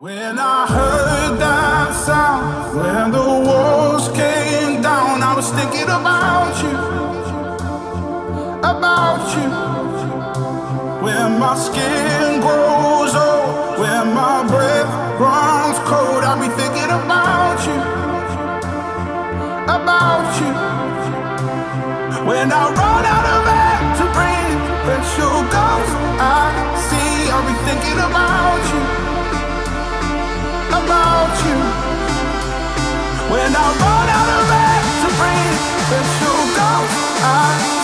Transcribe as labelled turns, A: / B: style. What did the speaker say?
A: When I heard that sound, when the walls came down, I was thinking about you, about you. When my skin grows old, when my breath runs cold, I'll be thinking about you, about you. When I run out of air to breathe, when your ghost I see, I'll be thinking about you, about you. When I run out of air to breathe, when your ghost I